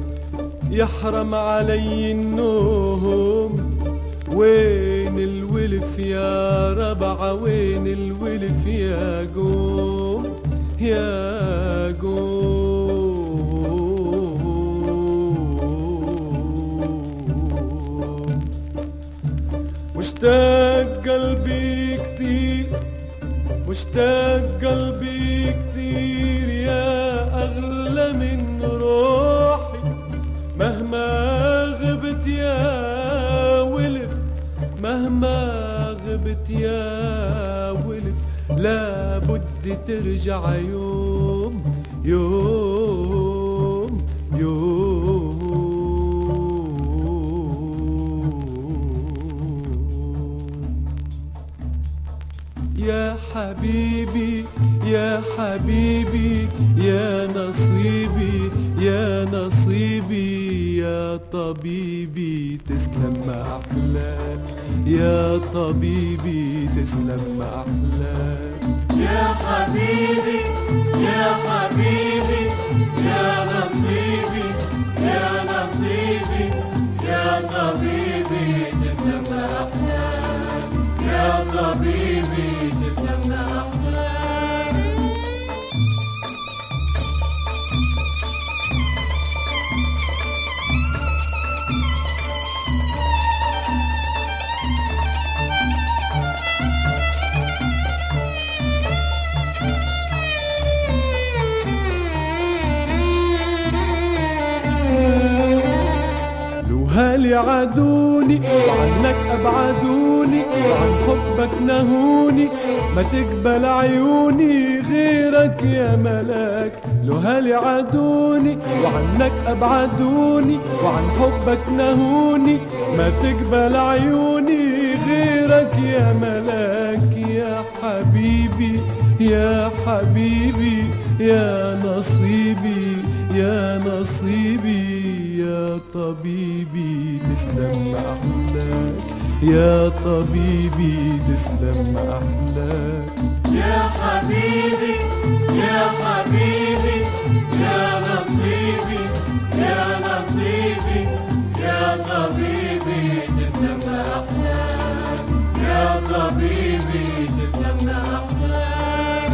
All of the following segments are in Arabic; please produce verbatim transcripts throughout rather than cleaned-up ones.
يحرم علي النوم. وين الولف يا ربعة وين الولف يا قوم يا قوم. مشتاق قلبي كثير مشتاق قلبي كثير يا أغلى من روحي. مهما غبت يا ولف مهما غبت يا ولف لابد ترجع يوم يوم يوم. يا حبيبي يا حبيبي يا نصيبي يا نصيبي يا طبيبي تسلم ما أحلاك يا طبيبي تسلم ما أحلاك. يا حبيبي يا حبيبي يا نصيبي يا نصيبي يا طبيبي تسلم ما أحلاك يا طبيبي تسلم ما أحلاك. هالي عادوني وعنك أبعدوني وعن حبك نهوني ما تقبل عيوني غيرك يا ملاك. لو هالي عادوني وعنك أبعدوني وعن حبك نهوني ما تقبل عيوني غيرك يا ملاك. يا حبيبي يا حبيبي يا نصيبي يا نصيبي يا طبيبي تسلم أحلاك يا طبيبي تسلم أحلاك. يا حبيبي يا حبيبي يا نصيبي يا نصيبي يا طبيبي تسلم أحلاك يا طبيبي تسلم أحلاك.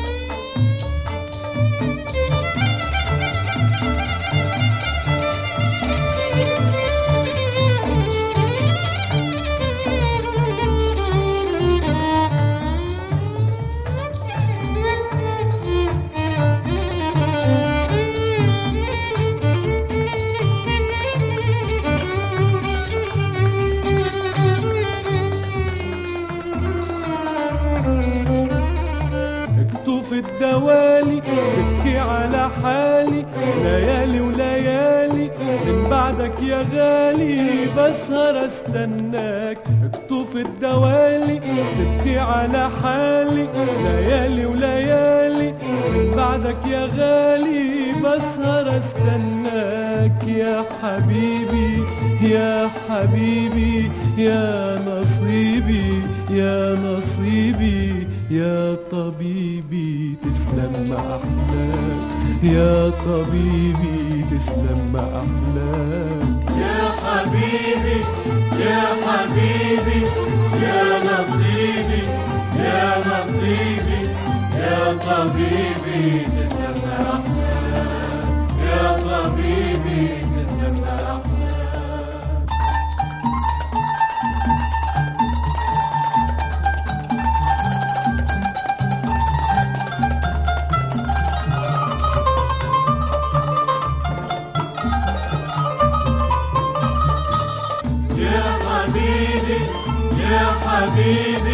الدوالي تبكي على حالي ليالي وليالي من بعدك يا غالي بسهر استناك. اكتوف الدوالي تبكي على حالي ليالي وليالي من بعدك يا غالي بسهر استناك. يا حبيبي يا حبيبي يا نصيبي يا نصيبي يا طبيبي تسلم أحلاك يا طبيبي تسلم أحلاك. يا حبيبي يا حبيبي يا نصيبي يا نصيبي يا طبيبي تسلم أحلاك يا طبيبي تسلم أحلاك. يا حبيبي